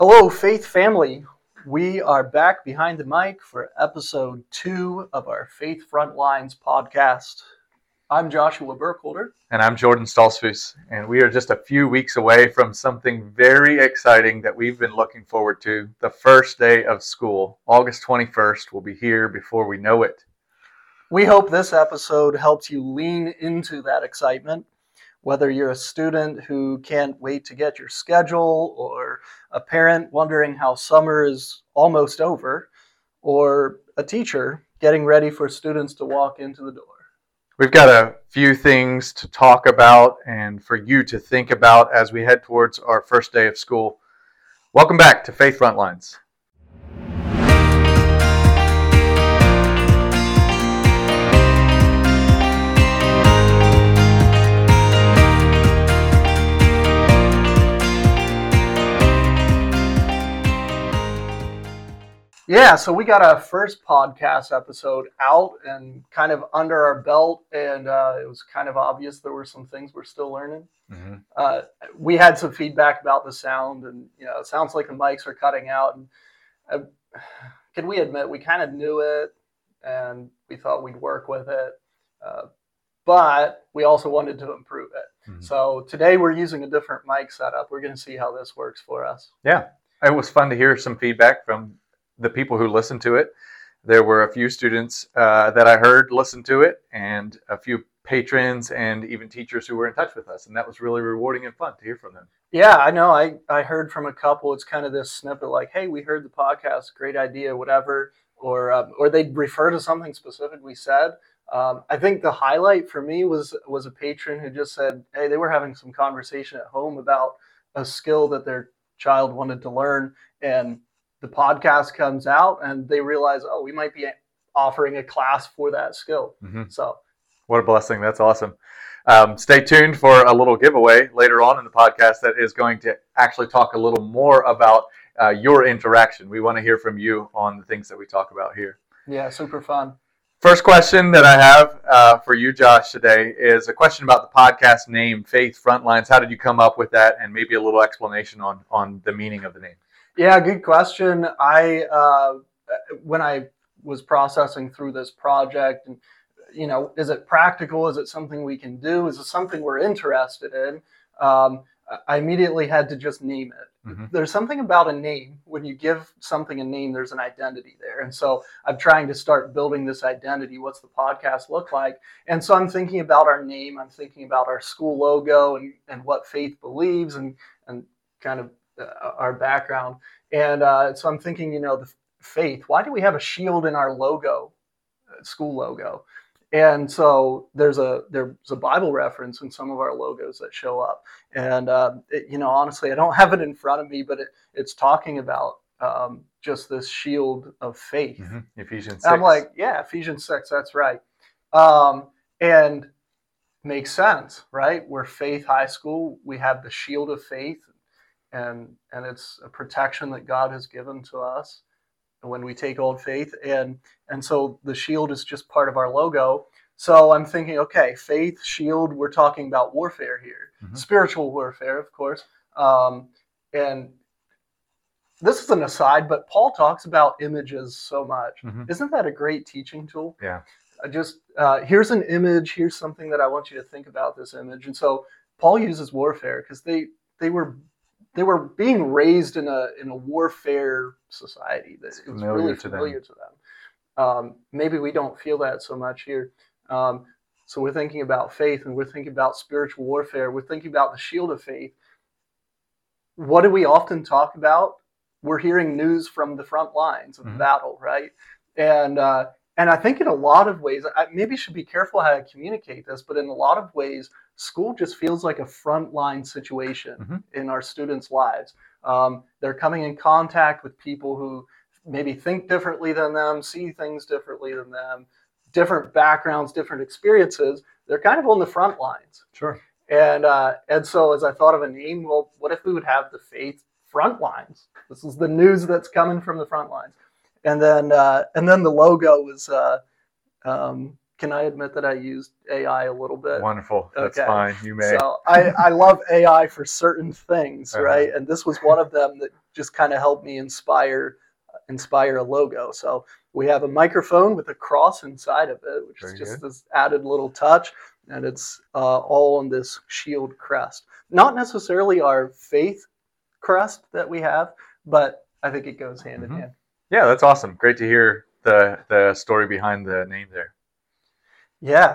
Hello, Faith family. We are back behind the mic for episode 2 of our Faith Frontlines podcast. I'm Joshua Burkholder. And I'm Jordan Stolzfus, and we are just a few weeks away from something very exciting that we've been looking forward to. The first day of school, August 21st, will be here before we know it. We hope this episode helps you lean into that excitement, whether you're a student who can't wait to get your schedule, or a parent wondering how summer is almost over, or a teacher getting ready for students to walk into the door. We've got a few things to talk about and for you to think about as we head towards our first day of school. Welcome back to Faith Frontlines. Yeah, so we got our first podcast episode out and kind of under our belt, and it was kind of obvious there were some things we're still learning. We had some feedback about the sound, and it sounds like the mics are cutting out. And can we admit we kind of knew it, and we thought we'd work with it, but we also wanted to improve it. So today we're using a different mic setup. We're going to see how this works for us. Yeah, it was fun to hear some feedback from the people who listened to it. There were a few students that I heard listen to it, and a few patrons and even teachers who were in touch with us, and that was really rewarding and fun to hear from them. Yeah, I know. I heard from a couple. It's kind of this snippet like, hey, we heard the podcast, great idea, whatever, or they'd refer to something specific we said. I think the highlight for me was a patron who just said, hey, they were having some conversation at home about a skill that their child wanted to learn, and the podcast comes out and they realize, oh, we might be offering a class for that skill. So what a blessing. That's awesome. Stay tuned for a little giveaway later on in the podcast that is going to actually talk a little more about your interaction. We want to hear from you on the things that we talk about here. Yeah, super fun. First question that I have for you, Josh, today is a question about the podcast name, Faith Frontlines. How did you come up with that? And maybe a little explanation on the meaning of the name. Yeah, good question. When I was processing through this project, and is it practical? Is it something we can do? Is it something we're interested in? I immediately had to just name it. There's something about a name. When you give something a name, there's an identity there. And so I'm trying to start building this identity. What's the podcast look like? And so I'm thinking about our name. I'm thinking about our school logo and what Faith believes and kind of our background. And so I'm thinking, the faith, why do we have a shield in our logo, school logo? And so there's a Bible reference in some of our logos that show up. And, honestly, I don't have it in front of me, but it's talking about just this shield of faith. Ephesians 6. And I'm like, yeah, Ephesians 6, that's right. And makes sense, right? We're Faith High School. We have the shield of faith. And it's a protection that God has given to us when we take Old Faith. And so the shield is just part of our logo. So I'm thinking, okay, faith, shield, we're talking about warfare here. Spiritual warfare, of course. And this is an aside, but Paul talks about images so much. Isn't that a great teaching tool? Yeah. Here's an image. Here's something that I want you to think about this image. And so Paul uses warfare because they were being raised in a warfare society that it was really familiar to them. Maybe we don't feel that so much here. So we're thinking about faith, and we're thinking about spiritual warfare. We're thinking about the shield of faith. What do we often talk about? We're hearing news from the front lines of the battle, right? And I think in a lot of ways, I maybe should be careful how I communicate this, but in a lot of ways, school just feels like a frontline situation in our students' lives. They're coming in contact with people who maybe think differently than them, see things differently than them, different backgrounds, different experiences. They're kind of on the front lines. Sure. And so as I thought of a name, well, what if we would have the Faith Frontlines? This is the news that's coming from the front lines. And then the logo was can I admit that I used AI a little bit? Wonderful. That's Okay. fine. You may. So I love AI for certain things, Uh-huh. right? And this was one of them that just kind of helped me inspire a logo. So we have a microphone with a cross inside of it, which Very is just good. this added little touch, and it's all on this shield crest. Not necessarily our faith crest that we have, but I think it goes hand in hand. Yeah, that's awesome. Great to hear the story behind the name there. Yeah.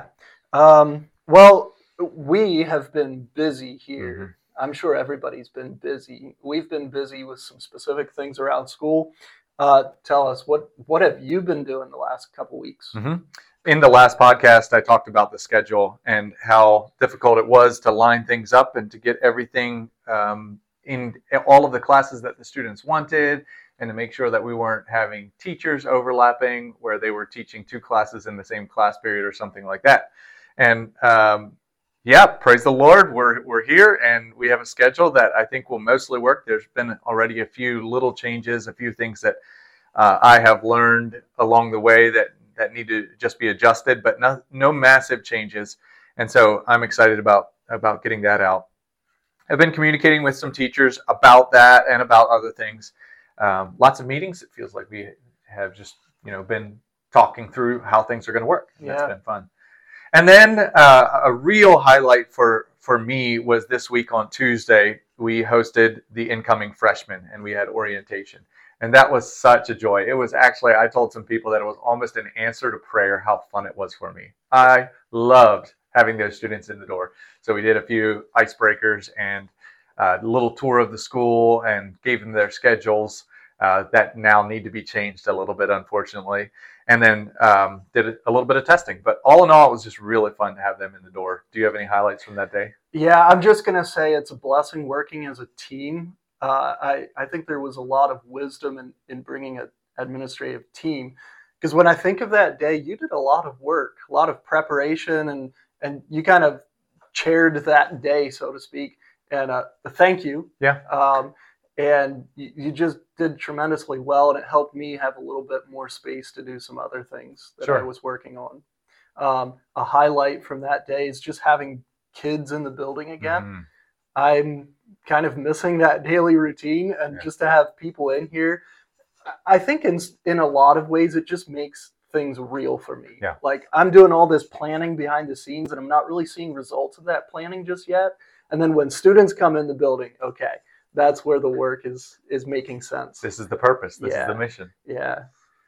Well, we have been busy here. I'm sure everybody's been busy. We've been busy with some specific things around school. Tell us, what have you been doing the last couple weeks? In the last podcast, I talked about the schedule and how difficult it was to line things up and to get everything in all of the classes that the students wanted, and to make sure that we weren't having teachers overlapping where they were teaching 2 classes in the same class period or something like that. And yeah, praise the Lord, we're here and we have a schedule that I think will mostly work. There's been already a few little changes, a few things that I have learned along the way that need to just be adjusted, but no massive changes. And so I'm excited about getting that out. I've been communicating with some teachers about that and about other things. Lots of meetings. It feels like we have just been talking through how things are going to work. And That's been fun. And then a real highlight for me was this week on Tuesday. We hosted the incoming freshmen and we had orientation. And that was such a joy. It was actually, I told some people that it was almost an answer to prayer how fun it was for me. I loved having those students in the door. So we did a few icebreakers and a little tour of the school and gave them their schedules that now need to be changed a little bit, unfortunately. And then did a little bit of testing. But all in all, it was just really fun to have them in the door. Do you have any highlights from that day? Yeah, I'm just going to say it's a blessing working as a team. I think there was a lot of wisdom in bringing an administrative team, because when I think of that day, you did a lot of work, a lot of preparation, and you kind of chaired that day, so to speak. And thank you. Yeah. And you just did tremendously well, and it helped me have a little bit more space to do some other things that I was working on. A highlight from that day is just having kids in the building again. I'm kind of missing that daily routine, and just to have people in here, I think in a lot of ways it just makes things real for me. Yeah. Like I'm doing all this planning behind the scenes and I'm not really seeing results of that planning just yet. And then when students come in the building, okay, that's where the work is making sense. This is the purpose. This is the mission. Yeah.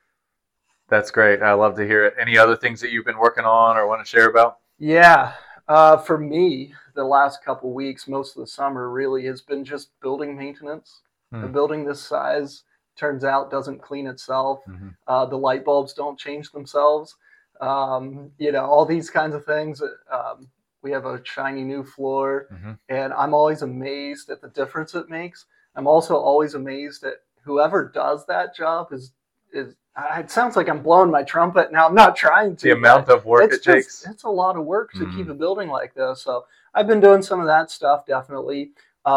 That's great. I love to hear it. Any other things that you've been working on or want to share about? Yeah. For me, the last couple weeks, most of the summer really has been just building maintenance. A building this size turns out doesn't clean itself. The light bulbs don't change themselves. All these kinds of things. We have a shiny new floor, and I'm always amazed at the difference it makes. I'm also always amazed at whoever does that job is. It sounds like I'm blowing my trumpet now. I'm not trying to. The amount of work it takes. It's a lot of work to keep a building like this. So I've been doing some of that stuff, definitely.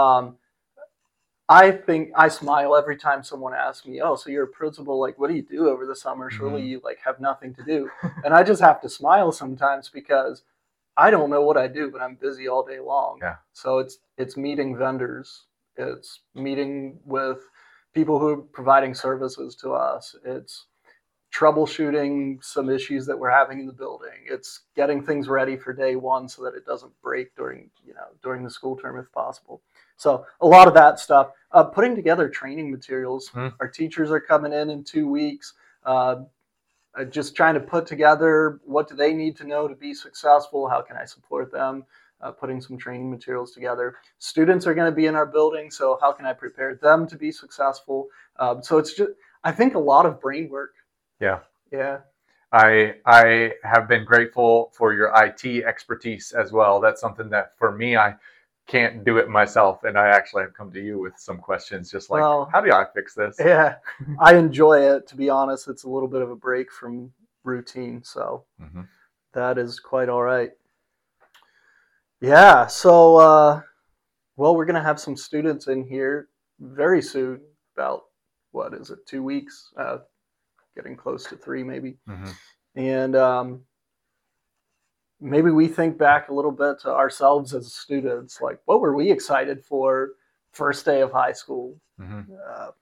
I think I smile every time someone asks me, "Oh, so you're a principal? Like, what do you do over the summer? Surely you have nothing to do." And I just have to smile sometimes because I don't know what I do, but I'm busy all day long. Yeah. So it's meeting vendors. It's meeting with people who are providing services to us. It's troubleshooting some issues that we're having in the building. It's getting things ready for day one so that it doesn't break during the school term if possible. So a lot of that stuff. Putting together training materials. Our teachers are coming in 2 weeks. Just trying to put together what do they need to know to be successful. How can I support them? Putting some training materials together. Students are going to be in our building, so how can I prepare them to be successful? So it's just, I think, a lot of brain work. Yeah. Yeah. I have been grateful for your IT expertise as well. That's something that for me, I can't do it myself. And I actually have come to you with some questions just like, how do I fix this? Yeah, I enjoy it. To be honest, it's a little bit of a break from routine. So that is quite all right. Yeah. So, we're going to have some students in here very soon, about, 2 weeks? Getting close to 3 maybe. And maybe we think back a little bit to ourselves as students, like what were we excited for first day of high school? Mm-hmm. Uh,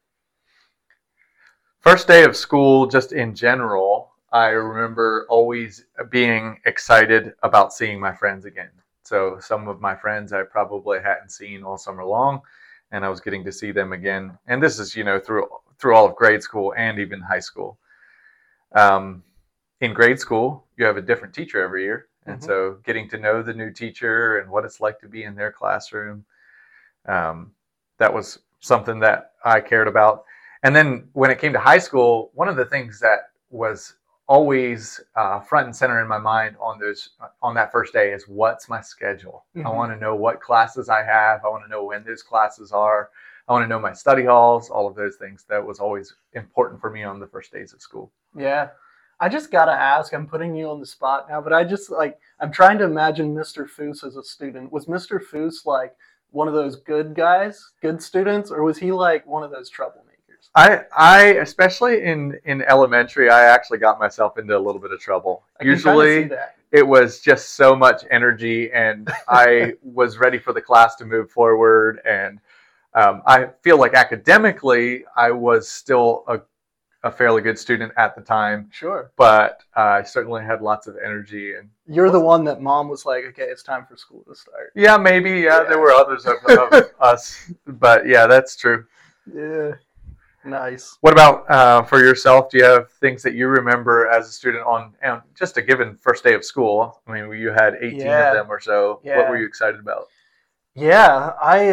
First day of school, just in general, I remember always being excited about seeing my friends again. So some of my friends I probably hadn't seen all summer long, and I was getting to see them again. And this is, through all of grade school and even high school. Um, in grade school, you have a different teacher every year, and mhm. so getting to know the new teacher and what it's like to be in their classroom, um, that was something that I cared about. And then when it came to high school, one of the things that was always front and center in my mind on that first day is what's my schedule. I Mhm. want to know what classes I have. I want to know when those classes are. I want to know my study halls. All of those things. That was always important for me on the first days of school. Yeah. I just gotta ask, I'm putting you on the spot now, but I'm trying to imagine Mr. Foose as a student. Was Mr. Foose like one of those good guys, good students, or was he like one of those troublemakers? I especially in elementary, I actually got myself into a little bit of trouble. I can kind of see Usually, that. it was just so much energy, and I was ready for the class to move forward. And I feel like academically, I was still a fairly good student at the time, Sure. but I certainly had lots of energy. And You're the one that mom was like, okay, it's time for school to start. yeah, maybe Yeah. there were others of us, but yeah, that's true. Yeah. Nice. What about for yourself? Do you have things that you remember as a student on just a given first day of school? I mean, you had 18 Yeah. of them or so. Yeah. What were you excited about? Yeah,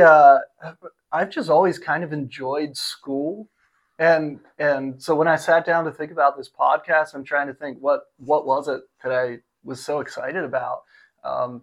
I've just always kind of enjoyed school, and so when I sat down to think about this podcast, I'm trying to think what was it that I was so excited about. Um,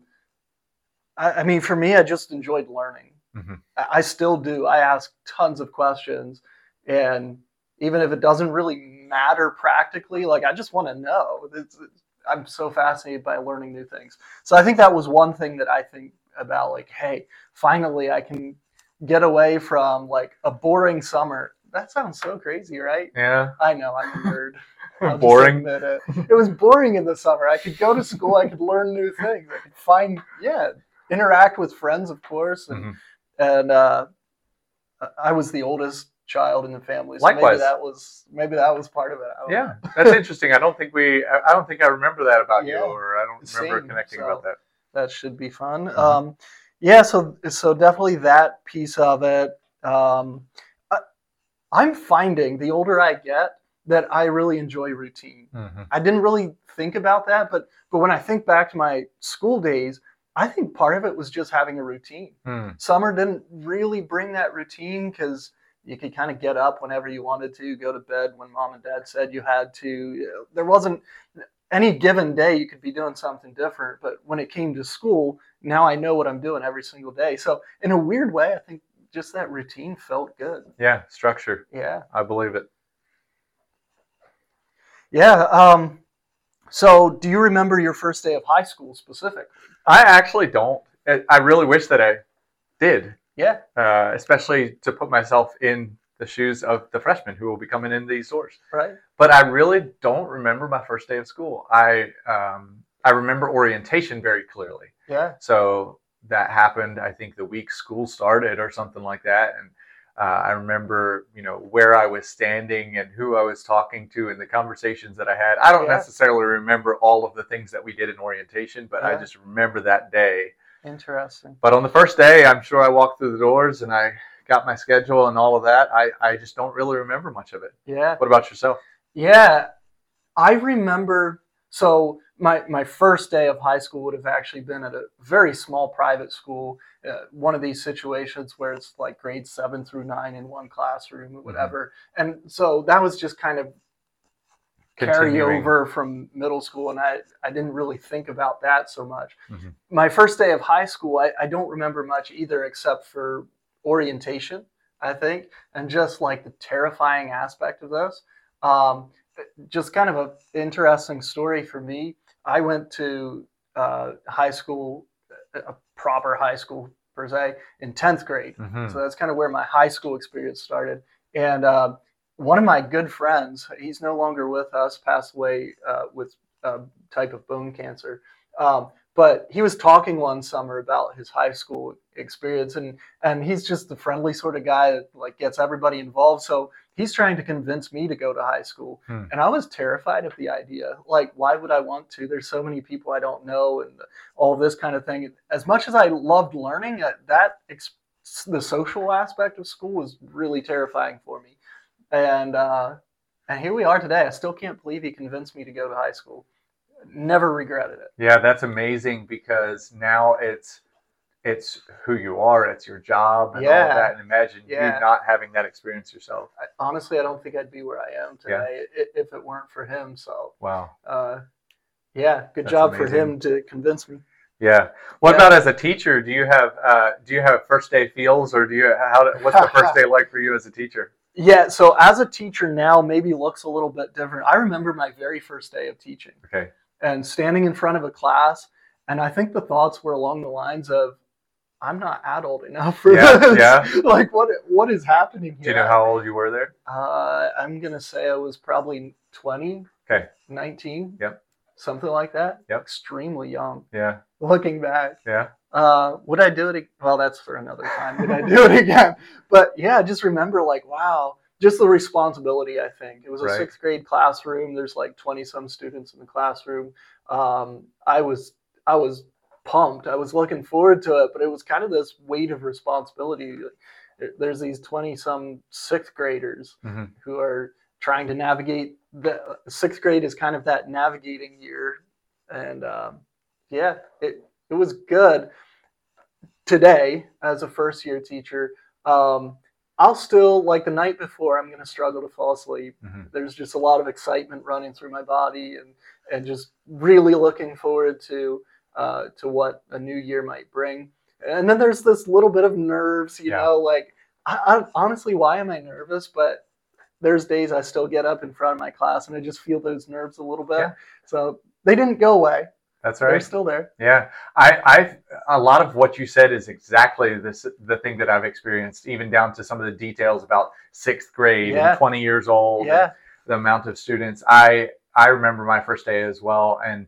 I mean, for me, I just enjoyed learning. Mm-hmm. I still do. I ask tons of questions, and even if it doesn't really matter practically, like I just want to know. I'm so fascinated by learning new things. So I think that was one thing that I think about, like, hey, finally I can get away from like a boring summer. That sounds so crazy, right? Yeah. I know, I'm a nerd. I'll Boring. just admit it. It was boring in the summer. I could go to school. I could learn new things. I could interact with friends, of course, Mm-hmm. and I was the oldest child in the family, so Likewise. maybe that was part of it. I don't Yeah, know. that's interesting. I don't think I remember that about you, Yeah. or I don't remember Same. connecting So about that. that should be fun. Mhm. Yeah, so definitely that piece of it. I, I'm finding the older I get that I really enjoy routine. Mhm. I didn't really think about that, but when I think back to my school days, I think part of it was just having a routine. Mm. Summer didn't really bring that routine because you could kind of get up whenever you wanted to, go to bed when mom and dad said you had to. There wasn't any given day you could be doing something different, but when it came to school, now I know what I'm doing every single day. So in a weird way, I think just that routine felt good. Yeah, structure. Yeah. I believe it. Yeah. So do you remember your first day of high school specifically? I actually don't. I really wish that I did. Yeah. Especially to put myself in the shoes of the freshmen who will be coming in these doors. Right. But I really don't remember my first day of school. I remember orientation very clearly. Yeah. So that happened, I think, the week school started or something like that. And I remember, where I was standing and who I was talking to and the conversations that I had. I don't necessarily remember all of the things that we did in orientation, but I just remember that day. Interesting. But on the first day, I'm sure I walked through the doors and I got my schedule and all of that. I just don't really remember much of it. Yeah. What about yourself? Yeah. I remember, so my first day of high school would have actually been at a very small private school, one of these situations where it's like grades 7 through 9 in one classroom or whatever. Mm-hmm. And so that was just kind of carry over from middle school, and I didn't really think about that so much. Mm-hmm. My first day of high school, I don't remember much either except for orientation, I think, and just like the terrifying aspect of this. Just kind of an interesting story for me. I went to high school, a proper high school per se, in 10th grade. Mm-hmm. So that's kind of where my high school experience started. And one of my good friends, he's no longer with us, passed away with a type of bone cancer. But he was talking one summer about his high school experience, and he's just the friendly sort of guy that like gets everybody involved. So he's trying to convince me to go to high school, and I was terrified of the idea. Like, why would I want to? There's so many people I don't know, and all this kind of thing. As much as I loved learning, the social aspect of school was really terrifying for me. And here we are today. I still can't believe he convinced me to go to high school. Never regretted it. Yeah, that's amazing because now it's who you are, it's your job and all of that. And imagine you not having that experience yourself. Honestly, I don't think I'd be where I am today if it weren't for him. So wow. Good job for him to convince me. Yeah. What about as a teacher? Do you have first day feels, or what's the first day like for you as a teacher? Yeah, so as a teacher now, maybe looks a little bit different. I remember my very first day of teaching. Okay. And standing in front of a class, and I think the thoughts were along the lines of, I'm not adult enough for this. Yeah. Like, what is happening here? Do you know how old you were there? I'm going to say I was probably 20, 19. Yep. Something like that. Yep. Extremely young. Yeah. Looking back. Yeah. Would I do it? Well, that's for another time. Would I do it again? But yeah, just remember, like, wow, just the responsibility. I think it was a sixth grade classroom. There's like 20 some students in the classroom. I was pumped. I was looking forward to it, but it was kind of this weight of responsibility. There's these 20 some sixth graders who are trying to navigate. The sixth grade is kind of that navigating year, and it was good. Today, as a first year teacher, I'll still, like the night before, I'm going to struggle to fall asleep. There's just a lot of excitement running through my body, and just really looking forward to what a new year might bring. And then there's this little bit of nerves, you know, like I honestly, why am I nervous? But there's days I still get up in front of my class and I just feel those nerves a little bit. Yeah. So they didn't go away. That's right. They're still there. Yeah. I a lot of what you said is exactly the thing that I've experienced, even down to some of the details about sixth grade and 20 years old, and the amount of students. I remember my first day as well. And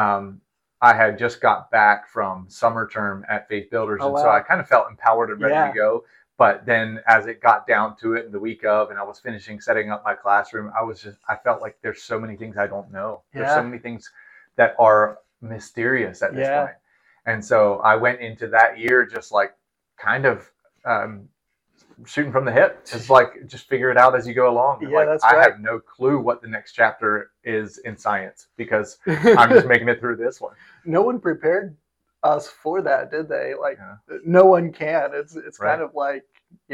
I had just got back from summer term at Faith Builders. And so I kind of felt empowered and ready to go. But then as it got down to it, the week of, and I was finishing setting up my classroom, I felt like there's so many things I don't know. There's so many things that are mysterious at this point. And so I went into that year just like kind of shooting from the hip. It's like, just figure it out as you go along. Yeah, like, I have no clue what the next chapter is in science because I'm just making it through this one. No one prepared us for that, did they? Like, no one can. It's kind of like,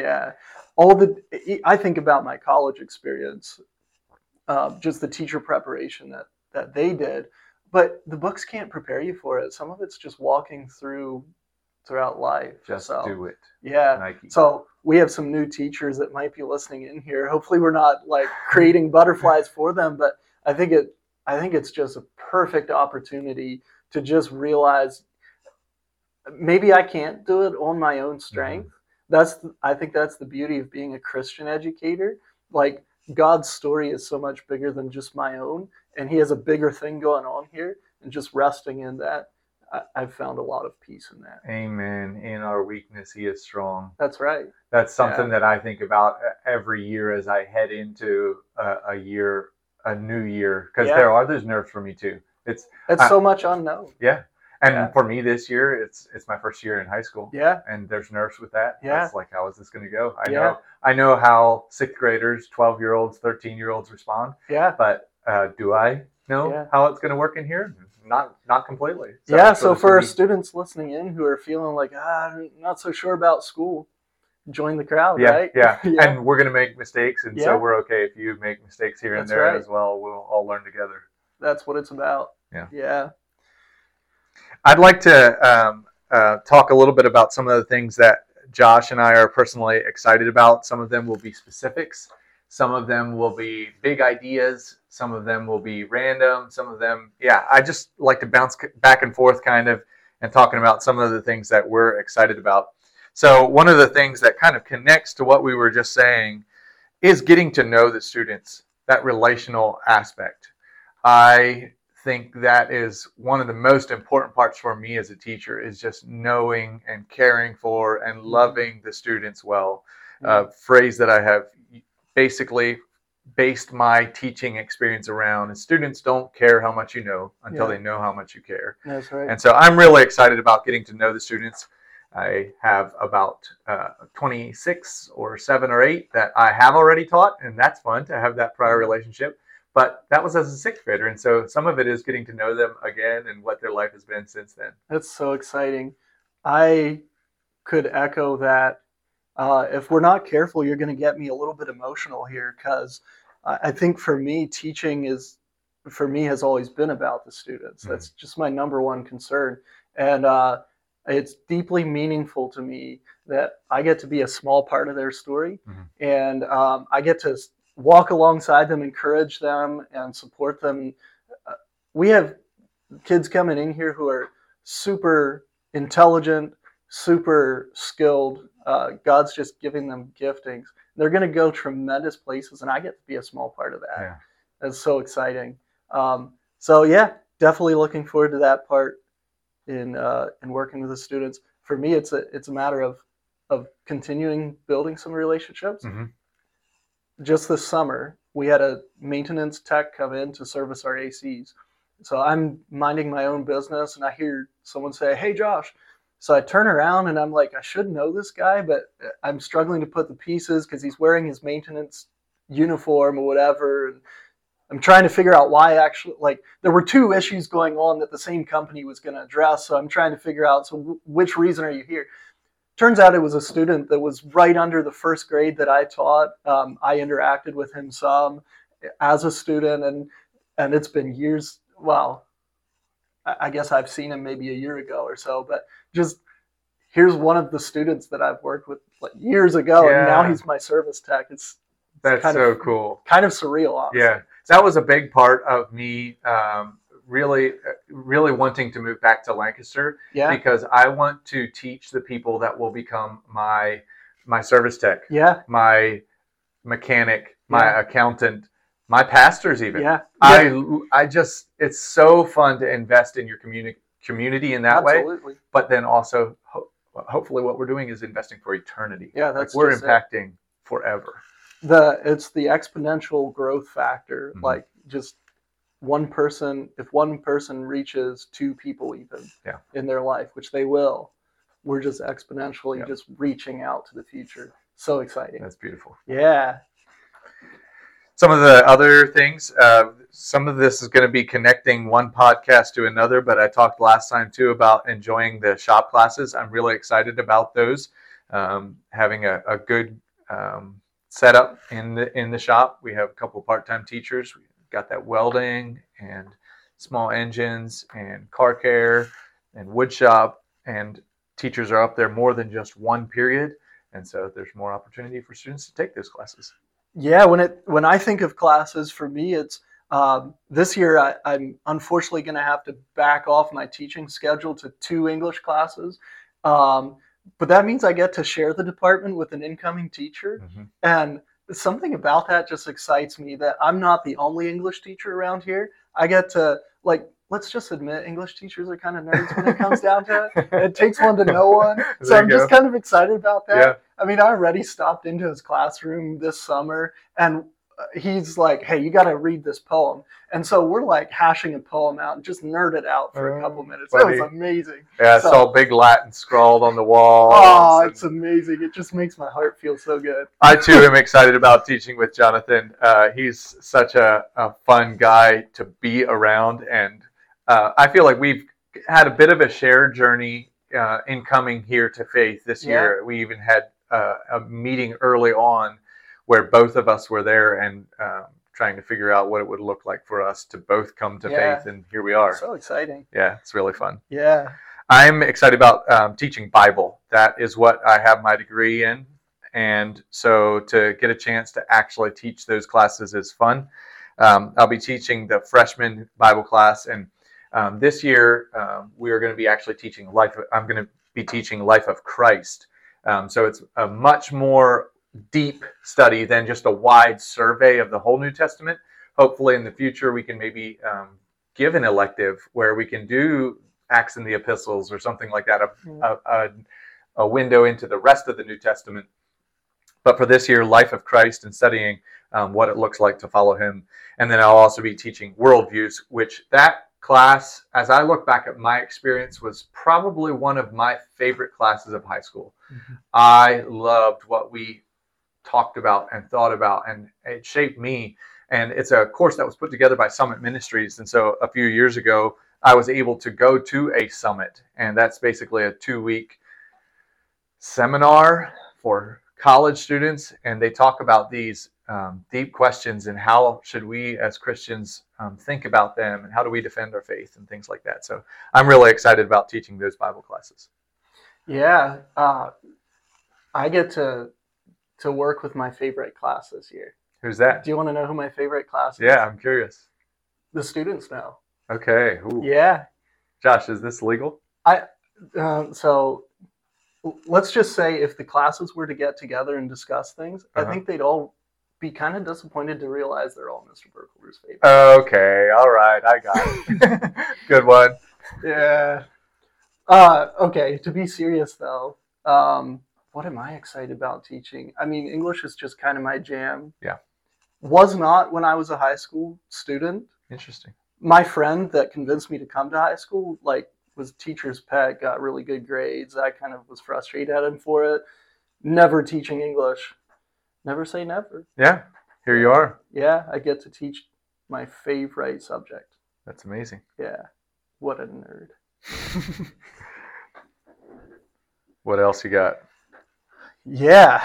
I think about my college experience, just the teacher preparation that they did. But the books can't prepare you for it. Some of it's just walking throughout life. Just do it. Yeah. Nike. So we have some new teachers that might be listening in here. Hopefully we're not like creating butterflies for them, but I think it's just a perfect opportunity to just realize maybe I can't do it on my own strength. I think that's the beauty of being a Christian educator. Like, God's story is so much bigger than just my own, and he has a bigger thing going on here, and just resting in that, I've found a lot of peace in that. Amen. In our weakness, he is strong. That's right. That's something that I think about every year as I head into a new year, because there are those nerves for me too. It's so much unknown. Yeah. And for me this year, it's my first year in high school. Yeah. And there's nerves with that. Yeah. It's like, how is this going to go? I know how sixth graders, 12-year-olds, 13-year-olds respond. Yeah. But do I know how it's going to work in here? Not completely. So for our students listening in who are feeling like, I'm not so sure about school, join the crowd, right? Yeah. And we're going to make mistakes. And so we're okay if you make mistakes here and there as well. We'll all learn together. That's what it's about. Yeah. I'd like to talk a little bit about some of the things that Josh and I are personally excited about. Some of them will be specifics. Some of them will be big ideas. Some of them will be random. Some of them, I just like to bounce back and forth kind of and talking about some of the things that we're excited about. So one of the things that kind of connects to what we were just saying is getting to know the students, that relational aspect. I think that is one of the most important parts for me as a teacher, is just knowing and caring for and loving the students well. Phrase that I have basically based my teaching experience around is students don't care how much you know until they know how much you care. That's right. And so I'm really excited about getting to know the students. I have about 26 or 7 or 8 that I have already taught, and that's fun to have that prior relationship. But that was as a 6th grader, and so some of it is getting to know them again and what their life has been since then. That's so exciting. I could echo that. If we're not careful, you're going to get me a little bit emotional here, because I think for me, teaching has always been about the students. Mm-hmm. That's just my number one concern. And it's deeply meaningful to me that I get to be a small part of their story. Mm-hmm. And I get to walk alongside them, encourage them, and support them. We have kids coming in here who are super intelligent, super skilled. God's just giving them giftings. They're going to go tremendous places, and I get to be a small part of that. Yeah. That's so exciting. So yeah, definitely looking forward to that part in working with the students. For me, it's a matter of continuing building some relationships. Mm-hmm. Just this summer, we had a maintenance tech come in to service our ACs. So I'm minding my own business, and I hear someone say, "Hey, Josh." So I turn around, and I'm like, I should know this guy, but I'm struggling to put the pieces because he's wearing his maintenance uniform or whatever. And I'm trying to figure out why there were 2 issues going on that the same company was going to address. So I'm trying to figure out, which reason are you here? Turns out it was a student that was right under the 1st grade that I taught. I interacted with him some as a student, and it's been years. Well, I guess I've seen him maybe a year ago or so, but just here's one of the students that I've worked with years ago, and now he's my service tech. That's so cool. Kind of surreal, honestly. Yeah, that was a big part of me really wanting to move back to Lancaster, because I want to teach the people that will become my service tech, my mechanic, my accountant, my pastors even. I just, it's so fun to invest in your community in that way. But then also, hopefully what we're doing is investing for eternity. Yeah, that's we're impacting forever. It's the exponential growth factor. Mm-hmm. Just one person, if one person reaches 2 people even in their life, which they will, we're just exponentially just reaching out to the future. So exciting. That's beautiful. Yeah. Some of the other things, some of this is going to be connecting one podcast to another, but I talked last time too about enjoying the shop classes. I'm really excited about those. Having a good setup in the shop. We have a couple part-time teachers. We've got that welding and small engines and car care and wood shop, and teachers are up there more than just one period. And so there's more opportunity for students to take those classes. Yeah, when I think of classes, for me, it's this year I'm unfortunately going to have to back off my teaching schedule to 2 English classes. But that means I get to share the department with an incoming teacher. Mm-hmm. And something about that just excites me, that I'm not the only English teacher around here. I get to, let's just admit, English teachers are kind of nerds when it comes down to it. It takes one to know one. So I'm just kind of excited about that. Yeah. I mean, I already stopped into his classroom this summer, and he's like, "Hey, you got to read this poem." And so we're hashing a poem out and just nerded out for a couple minutes. Funny. It was amazing. Yeah, I saw big Latin scrawled on the wall. Oh, it's amazing. It just makes my heart feel so good. I too am excited about teaching with Jonathan. He's such a fun guy to be around, and I feel like we've had a bit of a shared journey in coming here to Faith this year. We even had a meeting early on where both of us were there and trying to figure out what it would look like for us to both come to faith, and here we are. So exciting. Yeah, it's really fun. Yeah. I'm excited about teaching Bible. That is what I have my degree in, and so to get a chance to actually teach those classes is fun. I'll be teaching the freshman Bible class, and this year we are going to be actually teaching I'm going to be teaching Life of Christ. So it's a much more deep study than just a wide survey of the whole New Testament. Hopefully in the future we can maybe give an elective where we can do Acts and the Epistles or something like that, a window into the rest of the New Testament. But for this year, Life of Christ, and studying what it looks like to follow him. And then I'll also be teaching worldviews, which that class, as I look back at my experience, was probably one of my favorite classes of high school. Mm-hmm. I loved what we talked about and thought about, and it shaped me. And it's a course that was put together by Summit Ministries. And so a few years ago, I was able to go to a summit, and that's basically a 2-week seminar for college students, and they talk about these deep questions and how should we as Christians think about them, and how do we defend our faith and things like that. So I'm really excited about teaching those Bible classes. Yeah, I get to work with my favorite class this year. Who's that? Do you want to know who my favorite class is? Yeah, I'm curious. The students know. Okay. Ooh. Yeah. Josh, is this legal? So let's just say if the classes were to get together and discuss things, I think they'd all be kind of disappointed to realize they're all Mr. Berkeley's favorite. Okay, all right, I got it. Good one. Yeah. Okay, to be serious though, what am I excited about teaching? I mean, English is just kind of my jam. Yeah. Was not when I was a high school student. Interesting. My friend that convinced me to come to high school, was teacher's pet, got really good grades. I kind of was frustrated at him for it. Never teaching English. Never say never. Yeah, here you are. Yeah, I get to teach my favorite subject. That's amazing. Yeah, what a nerd. What else you got? Yeah,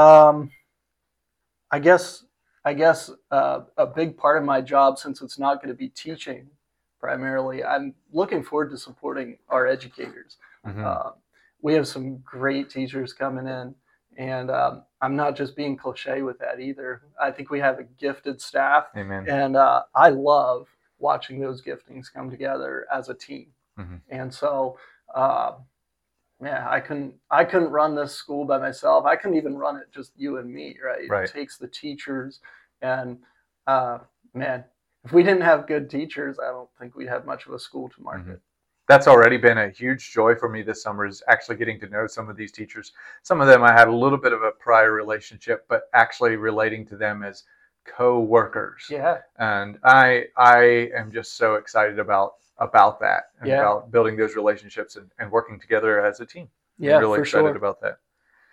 I guess a big part of my job, since it's not going to be teaching primarily, I'm looking forward to supporting our educators. Mm-hmm. We have some great teachers coming in, and I'm not just being cliche with that either. I think we have a gifted staff. Amen. And I love watching those giftings come together as a team. Mm-hmm. And so, I couldn't run this school by myself. I couldn't even run it just you and me, right? Right. It takes the teachers, and if we didn't have good teachers, I don't think we'd have much of a school to market. Mm-hmm. That's already been a huge joy for me this summer, is actually getting to know some of these teachers. Some of them I had a little bit of a prior relationship, but actually relating to them as co-workers. Yeah. And I am just so excited about that, and about building those relationships and working together as a team. Yeah, I'm really excited sure. about that.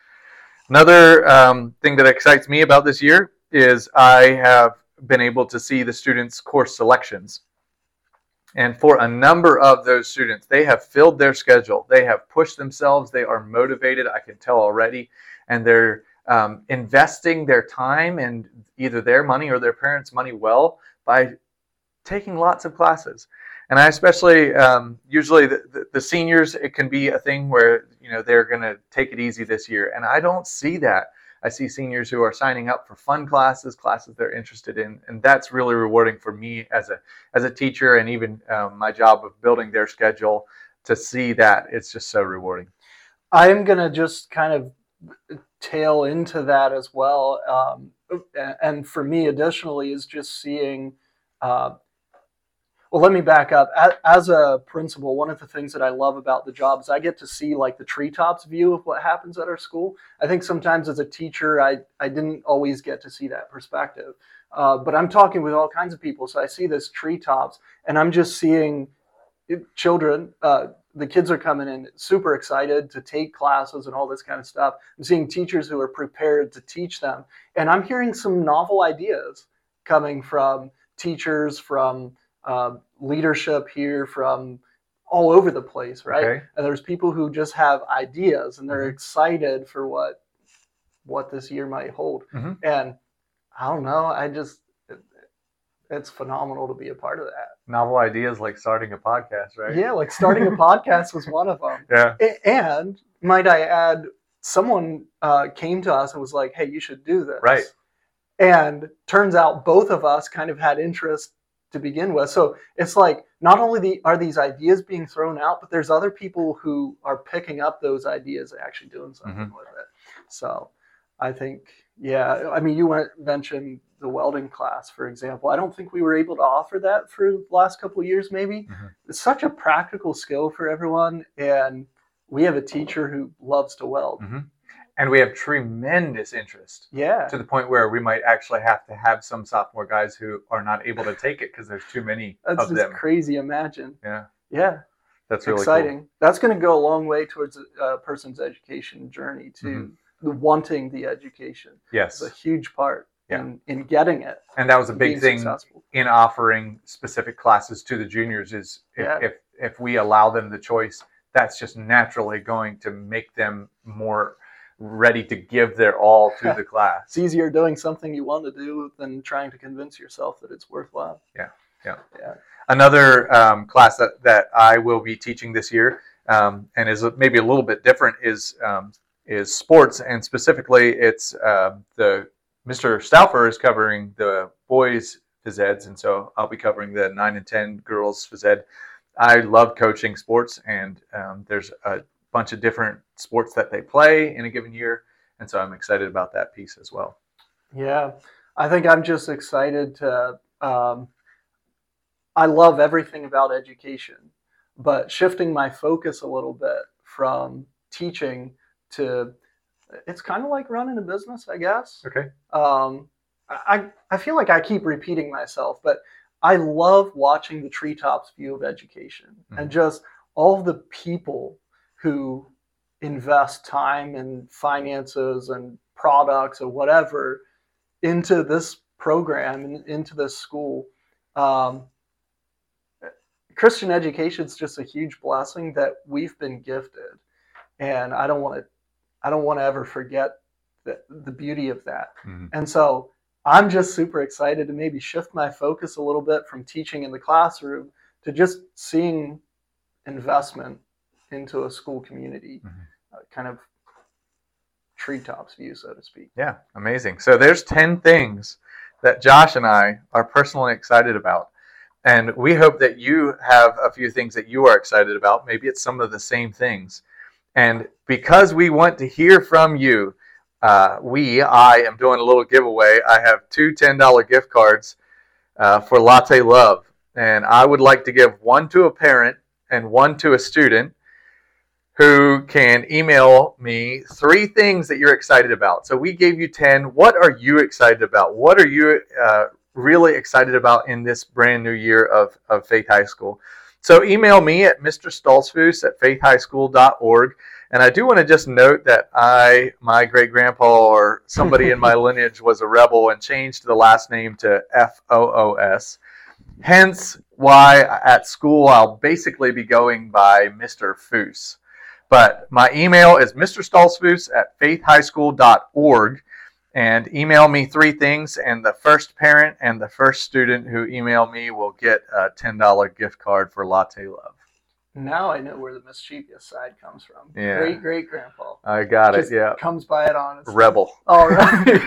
Another thing that excites me about this year is I have been able to see the students' course selections. And for a number of those students, they have filled their schedule. They have pushed themselves. They are motivated, I can tell already. And they're investing their time and either their money or their parents' money well by taking lots of classes. And I especially, usually the seniors, it can be a thing where, they're going to take it easy this year. And I don't see that. I see seniors who are signing up for fun classes they're interested in, and that's really rewarding for me as a teacher, and even my job of building their schedule. To see that, it's just so rewarding. I'm gonna just kind of tail into that as well, and for me, additionally, is just seeing. Well, let me back up. As a principal, one of the things that I love about the job is I get to see the treetops view of what happens at our school. I think sometimes as a teacher, I didn't always get to see that perspective. But I'm talking with all kinds of people, so I see this treetops, and I'm just seeing children. The kids are coming in super excited to take classes and all this kind of stuff. I'm seeing teachers who are prepared to teach them, and I'm hearing some novel ideas coming from teachers, from leadership here, from all over the place, right? Okay. And there's people who just have ideas, and they're excited for what this year might hold. Mm-hmm. And I don't know, it's phenomenal to be a part of that. Novel ideas like starting a podcast, right? Yeah, like starting a podcast was one of them. Yeah. And might I add, someone came to us and was like, hey, you should do this. Right. And turns out both of us kind of had interest to begin with. So it's like, not only are these ideas being thrown out, but there's other people who are picking up those ideas and actually doing something with it. So I think, you mentioned the welding class, for example. I don't think we were able to offer that for the last couple of years, maybe. It's such a practical skill for everyone, and we have a teacher who loves to weld. And we have tremendous interest. Yeah. To the point where we might actually have to have some sophomore guys who are not able to take it because there's too many That's of just them. crazy. Imagine. Yeah. That's really exciting. Cool. That's going to go a long way towards a person's education journey to wanting the education. Yes. It's a huge part in getting it. And that was a big thing successful. In offering specific classes to the juniors is if we allow them the choice, that's just naturally going to make them more ready to give their all to the class. It's easier doing something you want to do than trying to convince yourself that it's worthwhile. Yeah. Another class that I will be teaching this year and is maybe a little bit different is sports, and specifically it's the Mr. Stauffer is covering the boys phys eds, and so I'll be covering the 9 and 10 girls phys ed. I love coaching sports, and there's a bunch of different sports that they play in a given year, and so I'm excited about that piece as well. Yeah, I think I'm just excited to I love everything about education, but shifting my focus a little bit from teaching to, it's kind of like running a business, I guess. Okay. I feel like I keep repeating myself, but I love watching the treetops view of education and just all of the people who invest time and finances and products or whatever into this program and into this school. Christian education is just a huge blessing that we've been gifted, and I don't want to ever forget the beauty of that. And so I'm just super excited to maybe shift my focus a little bit from teaching in the classroom to just seeing investment into a school community, kind of treetops view, so to speak. Yeah, amazing. So there's 10 things that Josh and I are personally excited about. And we hope that you have a few things that you are excited about. Maybe it's some of the same things. And because we want to hear from you, I am doing a little giveaway. I have 2 $10 gift cards for Latte Love. And I would like to give one to a parent and one to a student who can email me 3 things that you're excited about. So we gave you 10. What are you excited about? What are you really excited about in this brand new year of Faith High School? So email me at mrstolzfus@faithhighschool.org. And I do want to just note that my great-grandpa or somebody in my lineage was a rebel and changed the last name to Foos. Hence why at school I'll basically be going by Mr. Foos. But my email is mrstolzfus@faithhighschool.org. And email me 3 things, and the first parent and the first student who email me will get a $10 gift card for Latte Love. Now I know where the mischievous side comes from. Yeah. Great-grandpa. I got it, yeah. Comes by it honestly. Rebel. All right.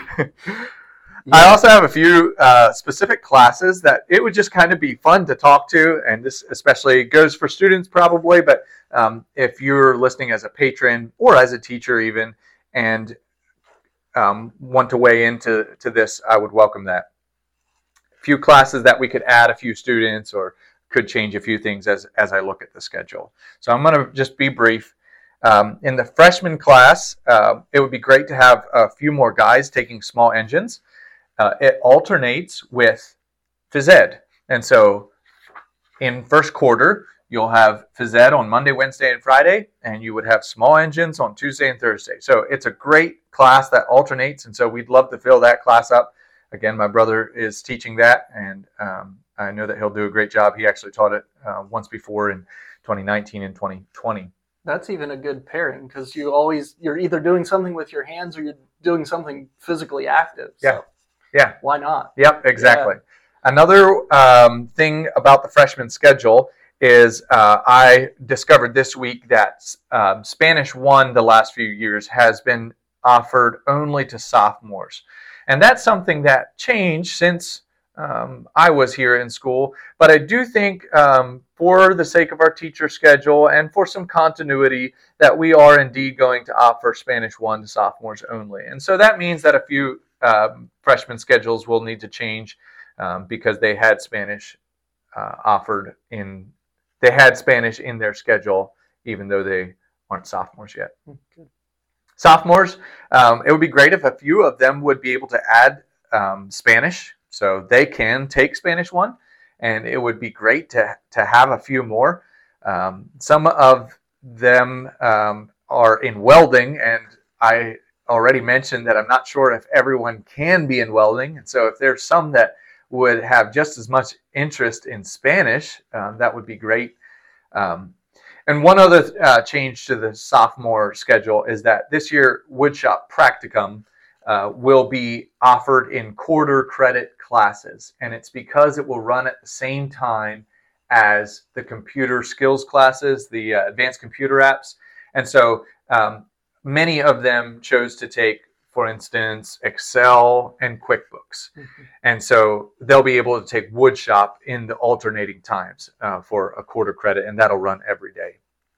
I also have a few specific classes that it would just kind of be fun to talk to, and this especially goes for students probably, but if you're listening as a patron or as a teacher even, and want to weigh into this, I would welcome that. A few classes that we could add a few students or could change a few things as I look at the schedule. So I'm going to just be brief. In the freshman class, it would be great to have a few more guys taking small engines. It alternates with phys ed. And so in first quarter, you'll have phys ed on Monday, Wednesday, and Friday, and you would have small engines on Tuesday and Thursday. So it's a great class that alternates, and so we'd love to fill that class up. Again, my brother is teaching that, and I know that he'll do a great job. He actually taught it once before in 2019 and 2020. That's even a good pairing because you're either doing something with your hands or you're doing something physically active. So Yeah. Why not? Yep, exactly. Yeah. Another thing about the freshman schedule is I discovered this week that Spanish 1 the last few years has been offered only to sophomores. And that's something that changed since I was here in school. But I do think for the sake of our teacher schedule and for some continuity that we are indeed going to offer Spanish 1 to sophomores only. And so that means that a few freshman schedules will need to change because they had Spanish offered in. They had Spanish in their schedule, even though they aren't sophomores yet. Good. Sophomores, it would be great if a few of them would be able to add Spanish, so they can take Spanish 1, and it would be great to have a few more. Some of them are in welding, and I already mentioned that I'm not sure if everyone can be in welding, and so if there's some that would have just as much interest in Spanish, that would be great. And one other change to the sophomore schedule is that this year Woodshop Practicum will be offered in quarter credit classes, and it's because it will run at the same time as the computer skills classes, the advanced computer apps. And so many of them chose to take, for instance, Excel and QuickBooks. Mm-hmm. And so they'll be able to take Woodshop in the alternating times for a quarter credit, and that'll run every day.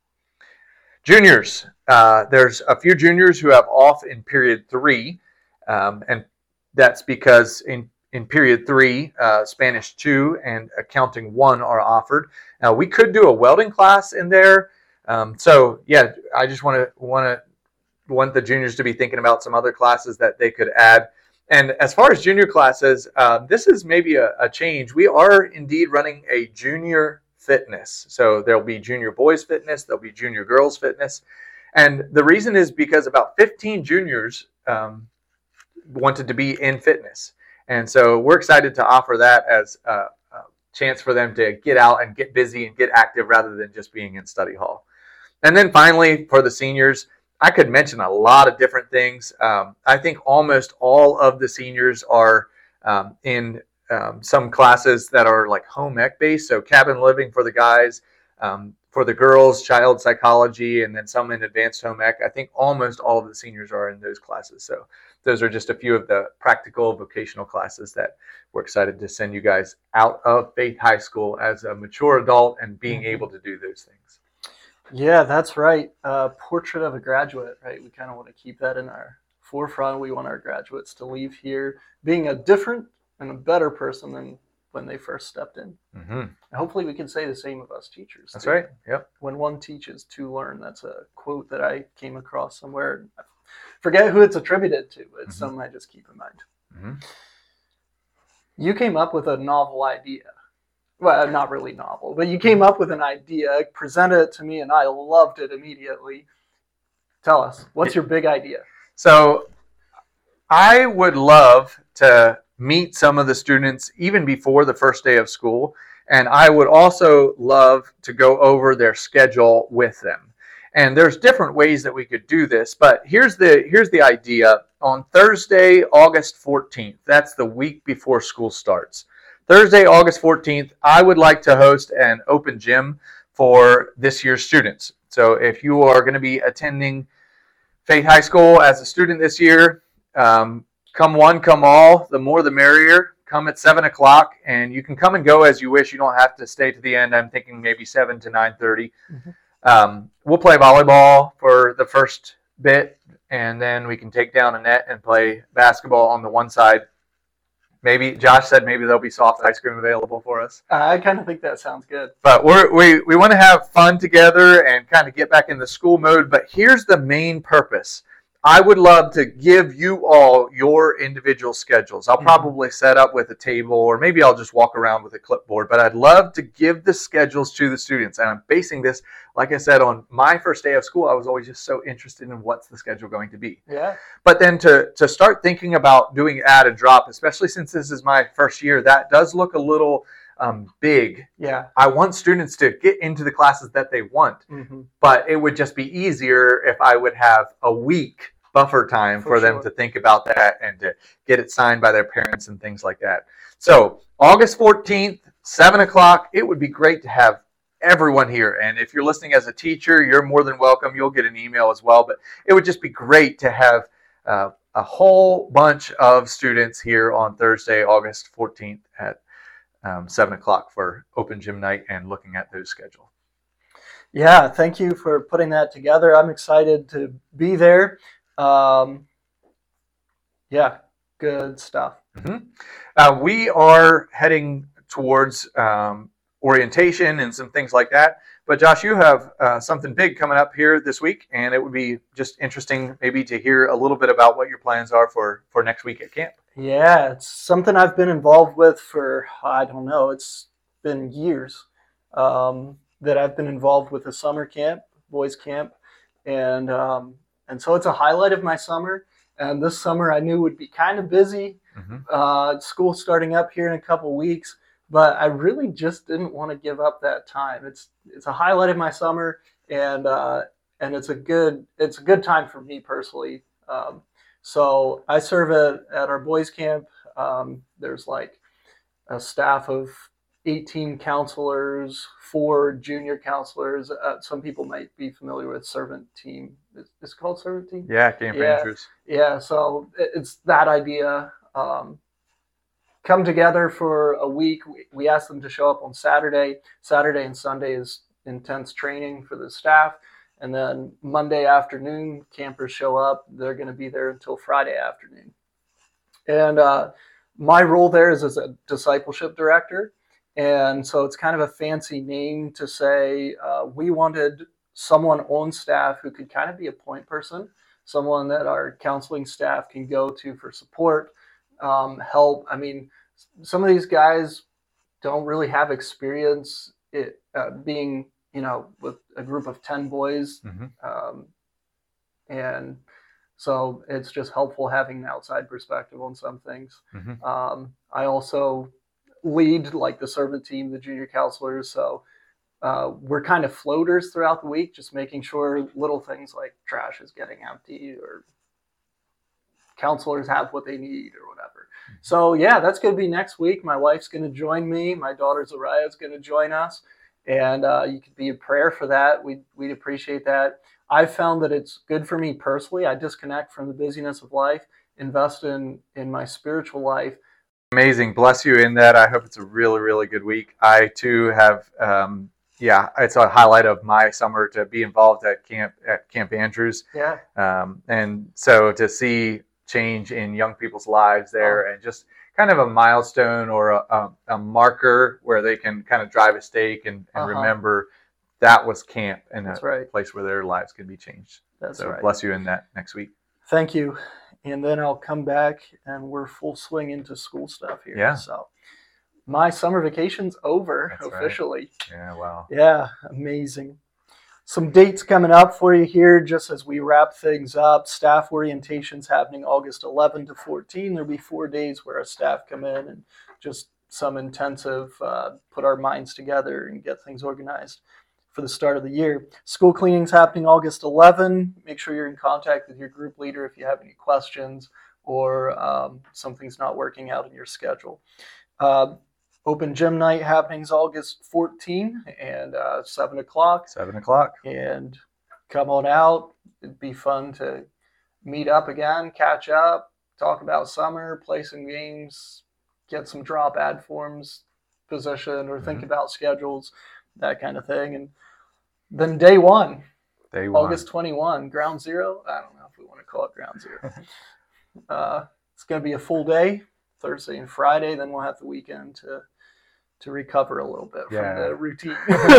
Juniors, there's a few juniors who have off in period 3, and that's because in period 3, Spanish 2 and Accounting 1 are offered. Now, we could do a welding class in there. So yeah, I just want the juniors to be thinking about some other classes that they could add. And as far as junior classes, this is maybe a change. We are indeed running a junior fitness. So there'll be junior boys fitness, there'll be junior girls fitness. And the reason is because about 15 juniors wanted to be in fitness. And so we're excited to offer that as a chance for them to get out and get busy and get active rather than just being in study hall. And then finally, for the seniors, I could mention a lot of different things. I think almost all of the seniors are in some classes that are like home ec based. So cabin living for the guys, for the girls, child psychology, and then some in advanced home ec. I think almost all of the seniors are in those classes. So those are just a few of the practical vocational classes that we're excited to send you guys out of Faith High School as a mature adult and being able to do those things. Yeah, that's right. Portrait of a graduate, right? We kind of want to keep that in our forefront. We want our graduates to leave here being a different and a better person than when they first stepped in. Mm-hmm. And hopefully we can say the same of us teachers. That's right. Yep. When one teaches, two learn. That's a quote that I came across somewhere. I forget who it's attributed to, but it's something I just keep in mind. Mm-hmm. You came up with a novel idea. Well, not really novel, but you came up with an idea, presented it to me, and I loved it immediately. Tell us, what's your big idea? So I would love to meet some of the students even before the first day of school, and I would also love to go over their schedule with them. And there's different ways that we could do this, but here's the idea. On Thursday, August 14th, that's the week before school starts. Thursday, August 14th, I would like to host an open gym for this year's students. So if you are going to be attending Faith High School as a student this year, come one, come all, the more the merrier. Come at 7 o'clock, and you can come and go as you wish. You don't have to stay to the end. I'm thinking maybe 7 to 9:30. Mm-hmm. We'll play volleyball for the first bit, and then we can take down a net and play basketball on the one side. Maybe Josh said maybe there'll be soft ice cream available for us. I kind of think that sounds good. But we want to have fun together and kind of get back in the school mode. But here's the main purpose. I would love to give you all your individual schedules. I'll probably set up with a table, or maybe I'll just walk around with a clipboard. But I'd love to give the schedules to the students. And I'm basing this, like I said, on my first day of school. I was always just so interested in what's the schedule going to be. Yeah. But then to start thinking about doing add and drop, especially since this is my first year, that does look a little big. Yeah. I want students to get into the classes that they want. Mm-hmm. But it would just be easier if I would have a week buffer time for them to think about that and to get it signed by their parents and things like that. So August 14th, 7 o'clock, it would be great to have everyone here. And if you're listening as a teacher, you're more than welcome. You'll get an email as well. But it would just be great to have a whole bunch of students here on Thursday, August 14th at 7 o'clock for open gym night and looking at those schedules. Yeah, thank you for putting that together. I'm excited to be there. Yeah, Good stuff. We are heading towards orientation and some things like that. But Josh, you have something big coming up here this week, and it would be just interesting maybe to hear a little bit about what your plans are for next week at camp. Yeah, it's something I've been involved with for, I don't know, it's been years that I've been involved with a summer camp, boys camp, and so it's a highlight of my summer. And this summer I knew would be kind of busy. School starting up here in a couple weeks, but I really just didn't want to give up that time. It's a highlight of my summer, and it's a good time for me personally. So I serve at our boys camp. There's like a staff of 18 counselors, 4 junior counselors. Some people might be familiar with Servant Team. It's it called Servant Team? Yeah, Camp Andrews. Yeah, so it's that idea. Come together for a week. We ask them to show up on Saturday. Saturday and Sunday is intense training for the staff. And then Monday afternoon, campers show up. They're going to be there until Friday afternoon. And my role there is as a discipleship director. And so it's kind of a fancy name to say we wanted someone on staff who could kind of be a point person, someone that our counseling staff can go to for support, help. I mean, some of these guys don't really have experience being, with a group of 10 boys. And so it's just helpful having an outside perspective on some things. I also lead like the servant team, the junior counselors. So we're kind of floaters throughout the week, just making sure little things like trash is getting empty or counselors have what they need or whatever. So yeah, that's going to be next week. My wife's going to join me. My daughter Zariah is going to join us. And you could be in prayer for that. We'd appreciate that. I've found that it's good for me personally. I disconnect from the busyness of life, invest in my spiritual life. Amazing. Bless you in that. I hope it's a really, really good week. I too have, it's a highlight of my summer to be involved at Camp Andrews. Yeah. And so to see change in young people's lives there and just kind of a milestone or a marker where they can kind of drive a stake and remember that was camp and a place where their lives can be changed. So bless you in that next week. Thank you. And then I'll come back and we're full swing into school stuff here. Yeah. So my summer vacation's over officially. Right. Yeah, wow. Yeah, amazing. Some dates coming up for you here just as we wrap things up. Staff orientation's happening August 11 to 14. There'll be 4 days where our staff come in and just some intensive, put our minds together and get things organized for the start of the year. School cleaning's happening August 11. Make sure you're in contact with your group leader if you have any questions or something's not working out in your schedule. Open gym night happening's August 14 and 7 o'clock. 7 o'clock. And come on out. It'd be fun to meet up again, catch up, talk about summer, play some games, get some drop ad forms positioned or think about schedules, that kind of thing. And then day one, August 21, ground zero. I don't know if we want to call it ground zero. It's going to be a full day, Thursday and Friday. Then we'll have the weekend to recover a little bit from the routine.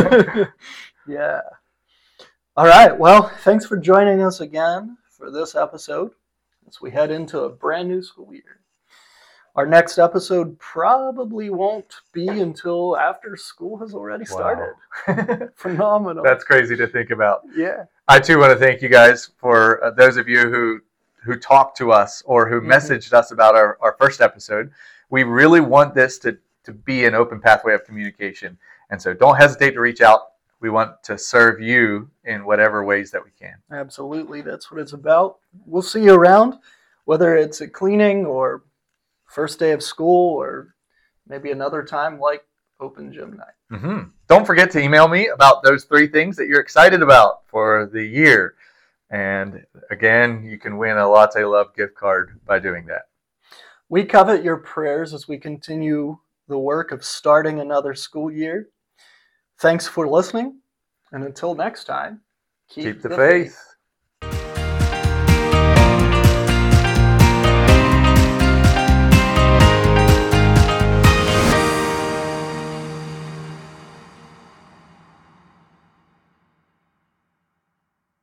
Yeah. All right. Well, thanks for joining us again for this episode as we head into a brand new school year. Our next episode probably won't be until after school has already started. Wow. Phenomenal. That's crazy to think about. Yeah. I too want to thank you guys for those of you who talked to us or who messaged us about our first episode. We really want this to be an open pathway of communication. And so don't hesitate to reach out. We want to serve you in whatever ways that we can. Absolutely. That's what it's about. We'll see you around, whether it's at cleaning or first day of school or maybe another time like open gym night. Don't forget to email me about those 3 things that you're excited about for the year. And again, you can win a Latte Love gift card by doing that. We covet your prayers as we continue the work of starting another school year. Thanks for listening. And until next time, keep the faith.